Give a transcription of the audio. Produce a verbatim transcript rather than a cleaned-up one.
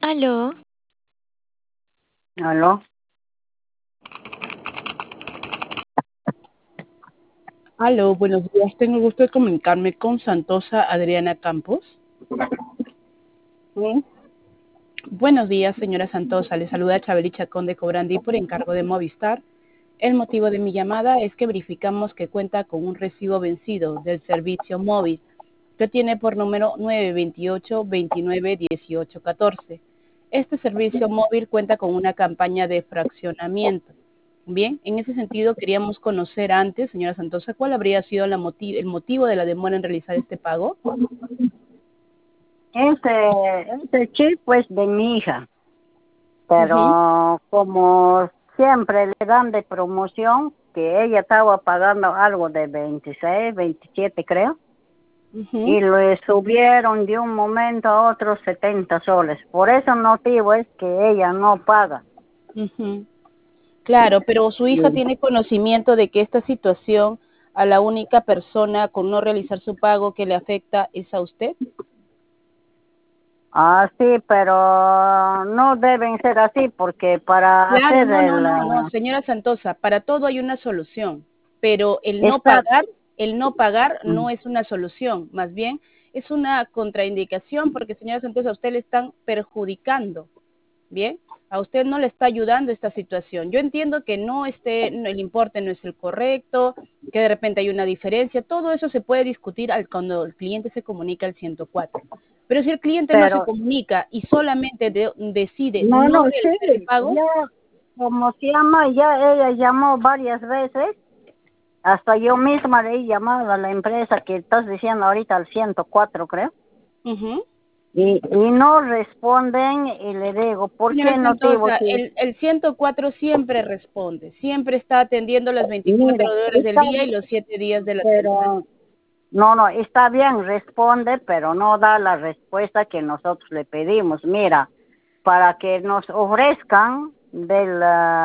Aló, ¿Aló? Aló, buenos días. Tengo el gusto de comunicarme con Santosa Adriana Campos. Sí. Buenos días, señora Santosa. Le saluda Chabeli Chacón de Cobrandí por encargo de Movistar. El motivo de mi llamada es que verificamos que cuenta con un recibo vencido del servicio móvil que tiene por número nueve veintiocho veintinueve dieciocho catorce. Este servicio móvil cuenta con una campaña de fraccionamiento. Bien, en ese sentido queríamos conocer antes, señora Santosa, cuál habría sido la moti- el motivo de la demora en realizar este pago. Ese, ese chip pues de mi hija, Ujú, pero como siempre le dan de promoción, que ella estaba pagando algo de veintiséis, veintisiete creo, ujú, y le subieron de un momento a otro setenta soles. Por ese motivo es que ella no paga. ujú. Claro, pero su hija Sí. tiene conocimiento de que esta situación a la única persona con no realizar su pago que le afecta es a usted. Ah, sí, pero no deben ser así porque para Claro, hacer no, no, el... no, no, ah, señora Santosa, para todo hay una solución, pero el no está... pagar, el no pagar Mm. no es una solución, más bien es una contraindicación porque, señora Santosa, a usted le están perjudicando. Bien, a usted no le está ayudando esta situación. Yo entiendo que no esté, no, el importe no es el correcto, que de repente hay una diferencia, todo eso se puede discutir al, cuando el cliente se comunica al ciento cuatro. Pero si el cliente no se Pero comunica y solamente de- decide no, no no, realizar el sí, pago, ya, como se llama, ya ella llamó varias veces, hasta yo misma le he llamado a la empresa que estás diciendo ahorita al ciento cuatro creo, ujú. y, y no responden y le digo, ¿por Señora qué no te digo Santosa, si, el, el ciento cuatro siempre responde, siempre está atendiendo las mira, veinticuatro horas del está día y bien, los siete días de la semana. pero, no, no, está bien, responde, pero no da la respuesta que nosotros le pedimos, mira, para que nos ofrezcan del...